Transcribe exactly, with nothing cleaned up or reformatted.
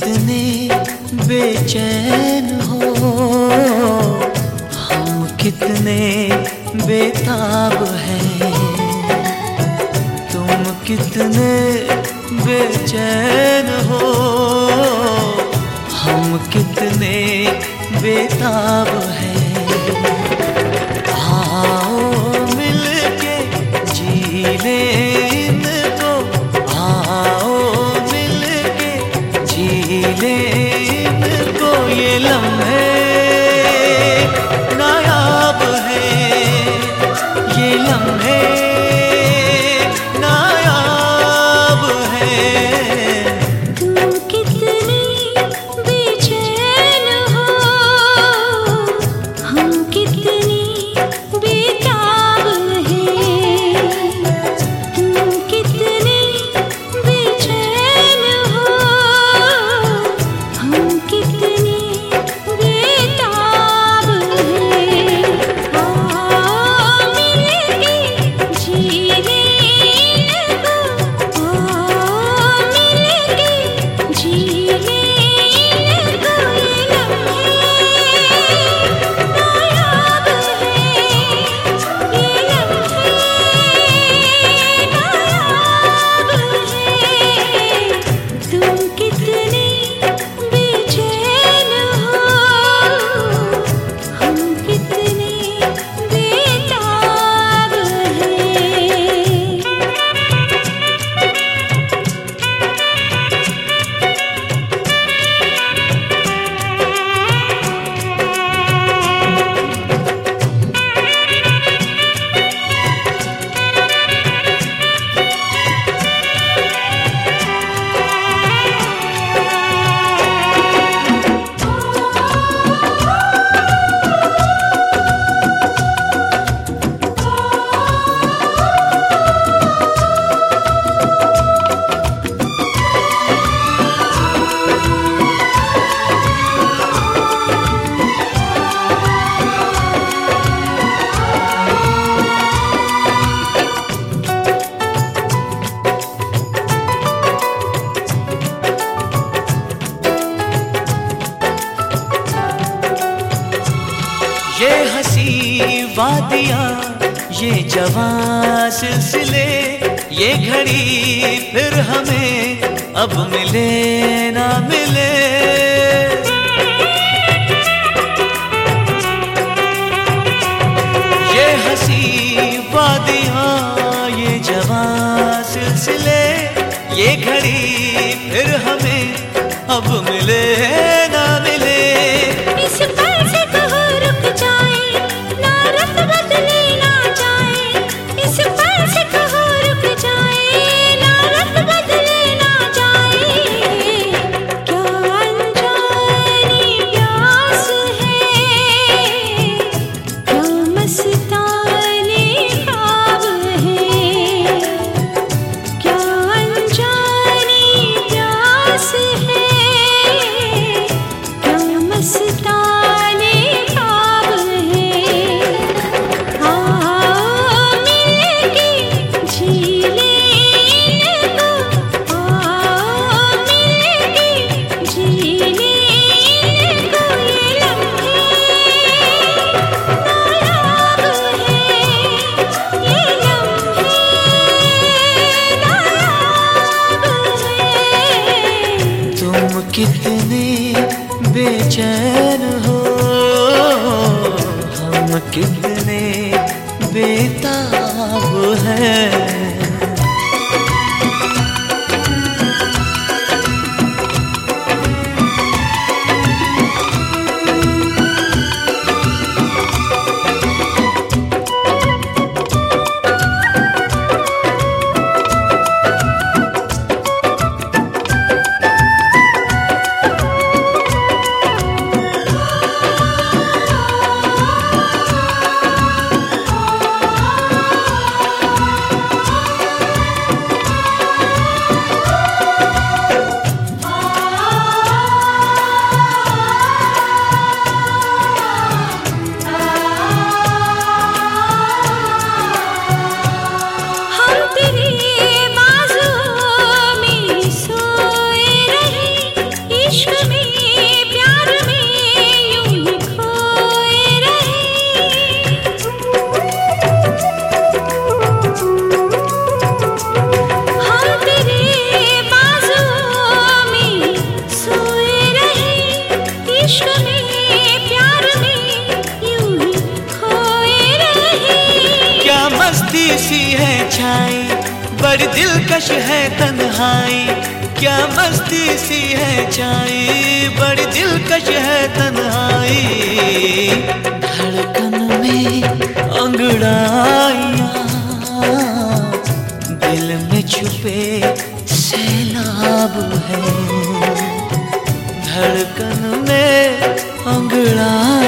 कितने बेचैन हो, हम कितने बेताब हैं। तुम कितने बेचैन हो, हम कितने बेताब हैं। आओ मिलके जी लें इनको, आओ मिलके जी लें इनको। ये लम्हे नायाब हैं, ये लम्हे नायाब हैं। तुम कितने बेचैन हो, हम कितने बेताब हैं। तुम कितने बेचैन हो, हम कितने बेताब हैं। आओ मिलके जी लें इनको, आओ मिलके जी लें इनको। ये लम्हे नायाब हैं, ये लम्हे नायाब हैं। तुम कितने बेचैन हो, हम कितने बेताब हैं। ये हंसी वादियाँ, ये जवां सिलसिले, ये घड़ी फिर हमें अब मिले ना मिले। ये हंसी वादियाँ, ये जवां सिलसिले, ये घड़ी फिर हमें अब मिले ना मिले। इस पल से कहो रुक जाए, ना रत बदले ना जाए। इस पल से कहो रुक जाए, ना रत बदले ना जाए। क्या अनजानी प्यास है, क्या मस्ताने ख्वाब है। क्या अनजानी प्यास है, क्या मस्ताने ख्वाब है। आओ मिलके जी लें इनको, आओ मिलके जी लें इनको। ये लम्हे नायाब हैं, ये लम्हे नायाब हैं। तुम कितने बेचैन हो, हम कितने बेताब हैं। दिलकश है तन्हाई, क्या मस्ती सी है चाई, बड़ी दिलकश है तन्हाई। धड़कन में अंगड़ाइयाँ, दिल में छुपे सैलाब है। धड़कन में अंगड़ाइयाँ,